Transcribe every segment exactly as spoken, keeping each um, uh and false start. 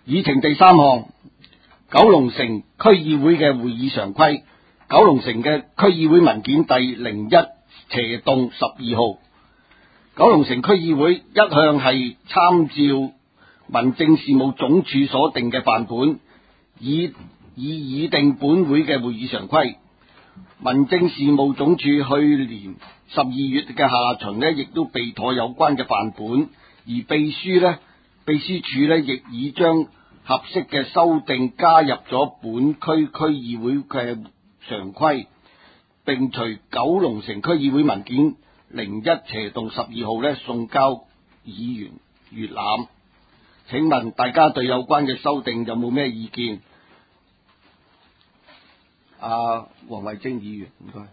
議程第三項，九龍城區議會嘅會議常規。九龍城嘅區議會文件第零一斜洞十二號。九龍城區議會一向係參照民政事務總署所定嘅範本，以以擬定本會嘅會議常規。民政事務總署去年十二月嘅下旬呢，亦都備妥有關嘅範本，而秘書呢，秘書處呢，亦已將合適嘅修訂加入咗本區區議會嘅常規，並隨九龍城區議會文件零一斜洞十二號呢送交議員閱覽。請問大家對有關嘅修訂有冇咩意見？阿黃慧貞議員，唔該。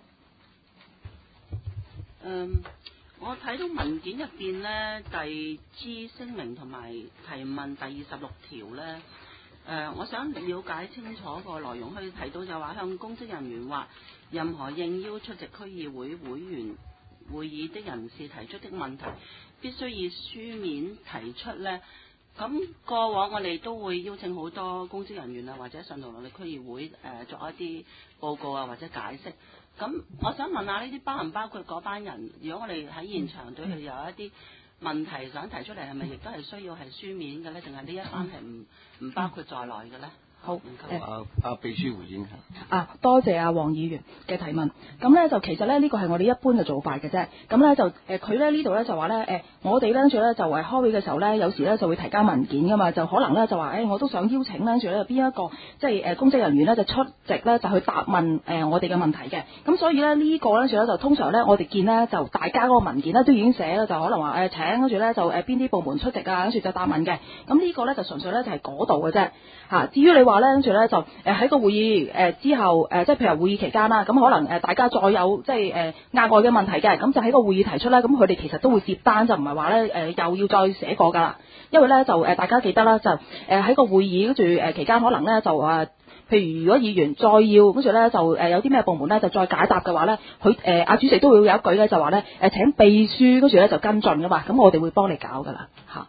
嗯，我睇到文件入邊呢，第 G 聲明同埋提問第二十六條呢，誒、呃，我想了解清楚個內容。可以睇到就話向公職人員或任何應邀出席區議會會員會議的人士提出的問題，必須以書面提出呢。咁過往我哋都會邀請好多公職人員啊，或者上到我哋區議會誒、呃、作一啲報告啊，或者解釋。咁我想問下呢啲包唔包括嗰班人？如果我哋喺現場對佢有一啲問題想提出嚟，係咪亦都係需要係書面嘅咧？定係呢一班係唔唔包括在內嘅咧？ 好， 唔該，阿阿秘書回應下。 啊，多謝阿黃議員嘅提問。咁咧就其實咧呢個係我哋一般嘅做法嘅啫。咁咧就誒佢咧呢度咧就話咧誒我哋咧跟住咧就係開會嘅時候咧，有時咧就會提交文件噶嘛，就可能咧就話誒、欸、我都想邀請跟住咧邊一個即係誒公職人員咧就出席咧就去答問誒、呃、我哋嘅問題嘅。咁所以咧呢、這個跟住咧就通常咧我哋見咧就大家嗰個文件咧都已經寫啦，就可能話誒、呃、請跟住咧就誒邊啲部門出席啊，跟住就答問嘅。咁呢個咧就純粹咧就係嗰度嘅啫嚇。至於你話咧跟住咧就誒喺個會議誒之後誒，即係譬如會議期間啦，咁可能誒大家再有即係誒額外嘅問題嘅，咁就喺個會議提出啦。咁佢哋其實都會接單，就唔係話咧誒又要再寫過噶啦。因為咧就誒大家記得啦，就誒喺個會議跟住誒期間，可能咧就誒，譬如如果議員再要跟住咧就誒有啲咩部門咧就再解答嘅話咧，佢誒阿主席都會有一句咧就話咧誒請秘書跟住咧就跟進噶嘛，咁我哋會幫你搞噶啦嚇。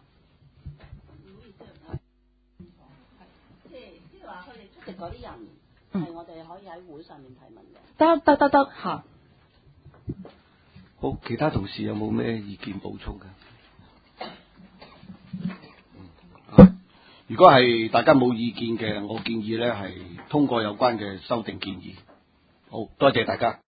嗰啲人係我哋可以喺會上面提問嘅。 得得得得嚇。 好，其他同事有冇咩意見補充嘅？嗯，如果係大家冇意見嘅，我建議咧係通過有關嘅修訂建議。好多謝大家。